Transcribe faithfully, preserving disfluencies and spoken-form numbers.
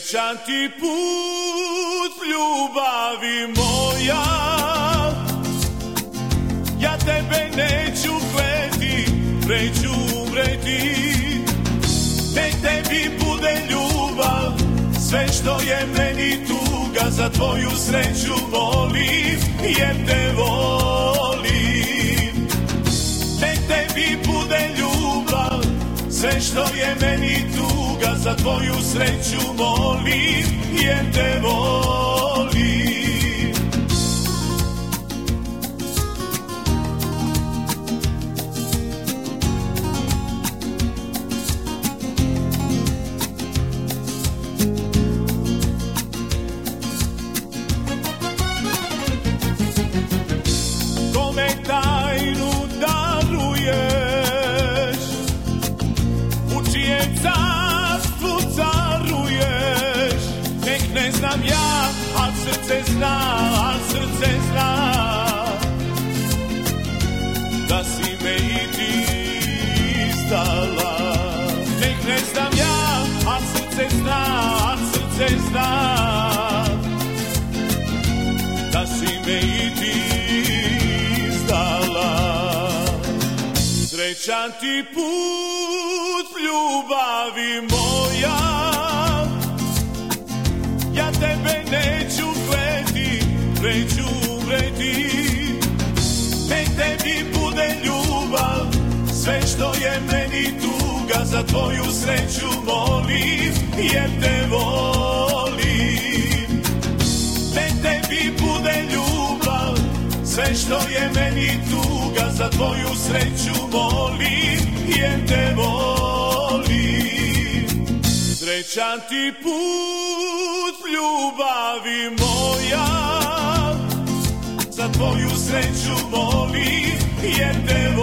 Srećan ti put, ljubavi moja, ja tebe neću kleti, preću umreti. Nek tebi bude ljubav, sve što je meni tuga, za tvoju sreću molim, jer te volim. Nek tebi bude ljubav, sve što je meni tuga, za tvoju sreću molim, jer te volim. Kome tajnu daruješ, u čijem carstvu caruješ, nek ne znam ja, al srce zna, al srce zna, da si me i ti izdala. Nek ne znam ja, al srce zna, al srce zna, da si me i ti izdala. Srećan ti put, ljubavi moja, ja tebe neću kleti, preću umreti. Nek tebi bude ljubav, sve što je meni tuga, za tvoju sreću molim, jer te volim. Nek tebi bude ljubav, sve što je meni tuga, za tvoju sreću molim, jer te volim. Srećan ti put, ljubavi moja, za tvoju sreću molim, jer te volim.